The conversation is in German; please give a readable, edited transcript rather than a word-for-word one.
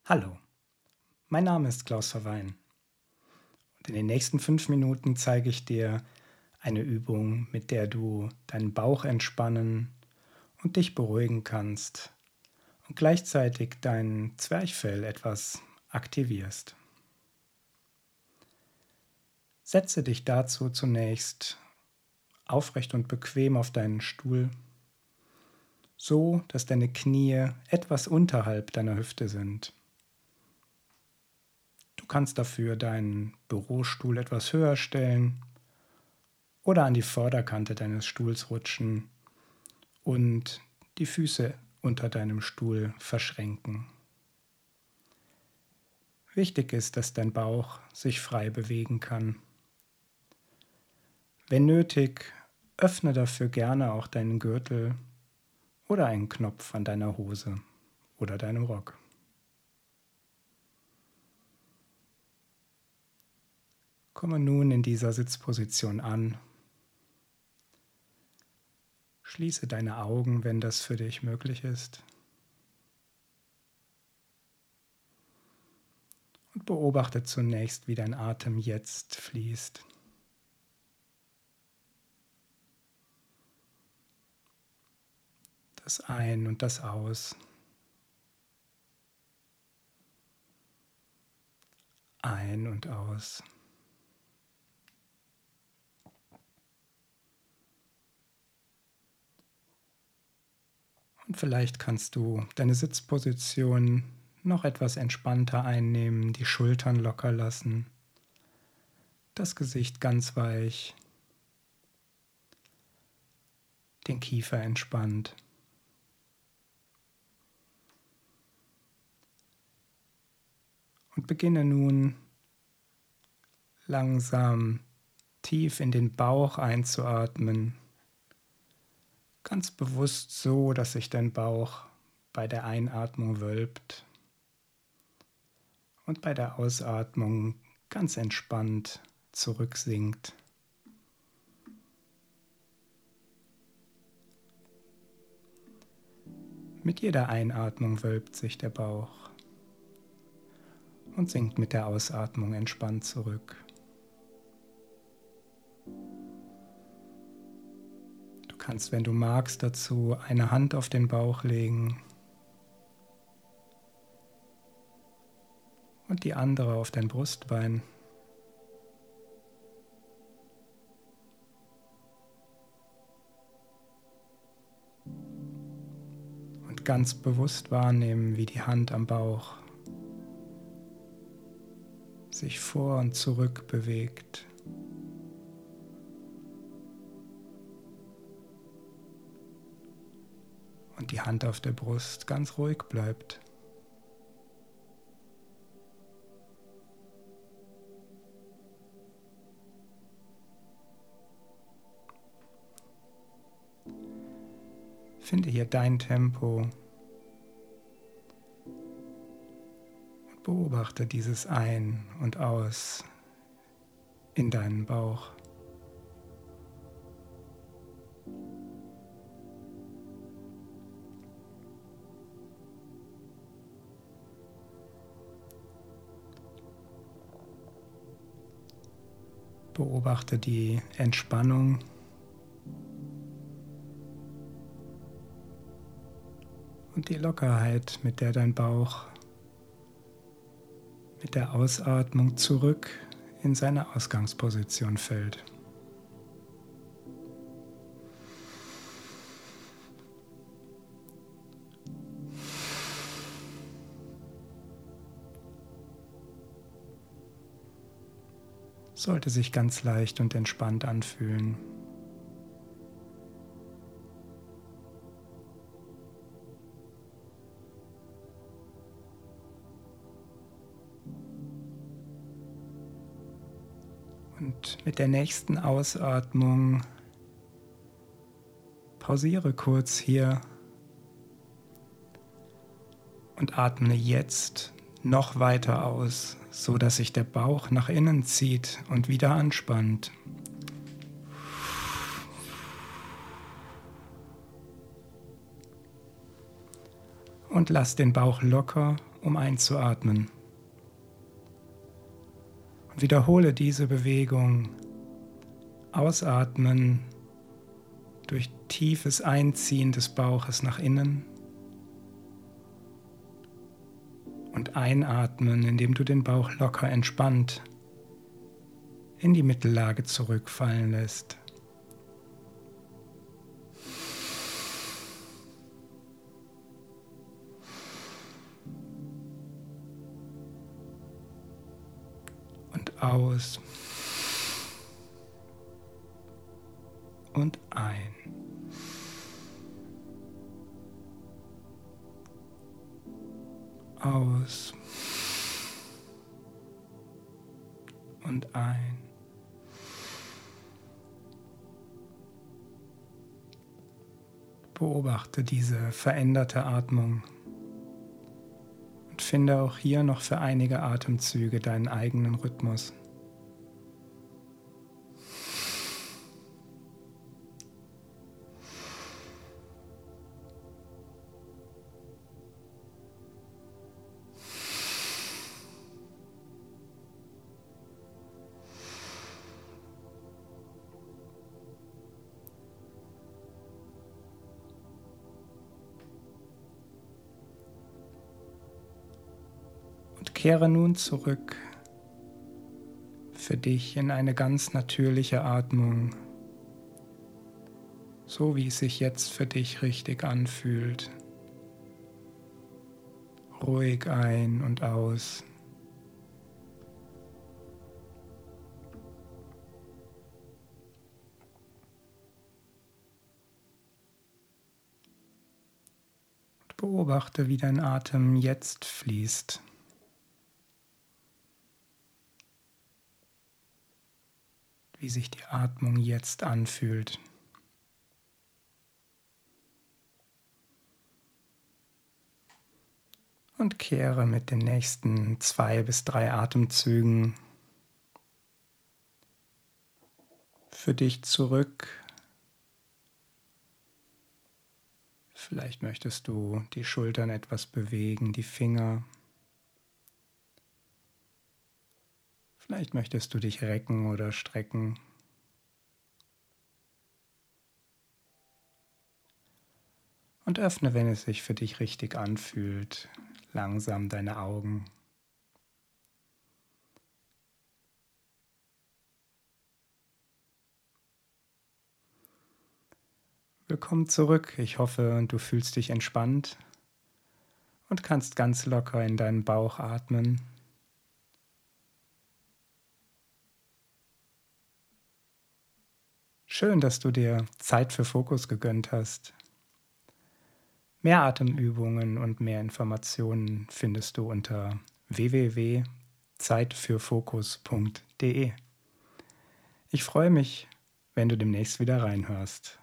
Hallo, mein Name ist Klaus Verweyen und in den nächsten 5 Minuten zeige ich dir eine Übung, mit der du deinen Bauch entspannen und dich beruhigen kannst und gleichzeitig dein Zwerchfell etwas aktivierst. Setze dich dazu zunächst aufrecht und bequem auf deinen Stuhl, so dass deine Knie etwas unterhalb deiner Hüfte sind. Du kannst dafür deinen Bürostuhl etwas höher stellen oder an die Vorderkante deines Stuhls rutschen und die Füße unter deinem Stuhl verschränken. Wichtig ist, dass dein Bauch sich frei bewegen kann. Wenn nötig, öffne dafür gerne auch deinen Gürtel oder einen Knopf an deiner Hose oder deinem Rock. Komme nun in dieser Sitzposition an. Schließe deine Augen, wenn das für dich möglich ist. Und beobachte zunächst, wie dein Atem jetzt fließt. Das Ein- und das Aus. Ein und aus. Und vielleicht kannst du deine Sitzposition noch etwas entspannter einnehmen, die Schultern locker lassen, das Gesicht ganz weich, den Kiefer entspannt. Und beginne nun langsam tief in den Bauch einzuatmen, ganz bewusst so, dass sich dein Bauch bei der Einatmung wölbt und bei der Ausatmung ganz entspannt zurücksinkt. Mit jeder Einatmung wölbt sich der Bauch und sinkt mit der Ausatmung entspannt zurück. Du kannst, wenn du magst, dazu eine Hand auf den Bauch legen und die andere auf dein Brustbein. Und ganz bewusst wahrnehmen, wie die Hand am Bauch sich vor und zurück bewegt. Und die Hand auf der Brust ganz ruhig bleibt. Finde hier dein Tempo und beobachte dieses Ein und Aus in deinen Bauch. Beobachte die Entspannung und die Lockerheit, mit der dein Bauch mit der Ausatmung zurück in seine Ausgangsposition fällt. Sollte sich ganz leicht und entspannt anfühlen. Und mit der nächsten Ausatmung pausiere kurz hier und atme jetzt noch weiter aus, so dass sich der Bauch nach innen zieht und wieder anspannt. Und lass den Bauch locker um einzuatmen. Und wiederhole diese Bewegung. Ausatmen durch tiefes Einziehen des Bauches nach innen und einatmen, indem du den Bauch locker entspannt in die Mittellage zurückfallen lässt. Und aus und ein. Aus und ein. Beobachte diese veränderte Atmung und finde auch hier noch für einige Atemzüge deinen eigenen Rhythmus. Und kehre nun zurück für dich in eine ganz natürliche Atmung, so wie es sich jetzt für dich richtig anfühlt. Ruhig ein und aus. Und beobachte, wie dein Atem jetzt fließt. Wie sich die Atmung jetzt anfühlt. Und kehre mit den nächsten 2 bis 3 Atemzügen für dich zurück. Vielleicht möchtest du die Schultern etwas bewegen, die Finger. Vielleicht möchtest du dich recken oder strecken. Und öffne, wenn es sich für dich richtig anfühlt, langsam deine Augen. Willkommen zurück. Ich hoffe, du fühlst dich entspannt und kannst ganz locker in deinen Bauch atmen. Schön, dass du dir Zeit für Fokus gegönnt hast. Mehr Atemübungen und mehr Informationen findest du unter www.zeitfürfokus.de. Ich freue mich, wenn du demnächst wieder reinhörst.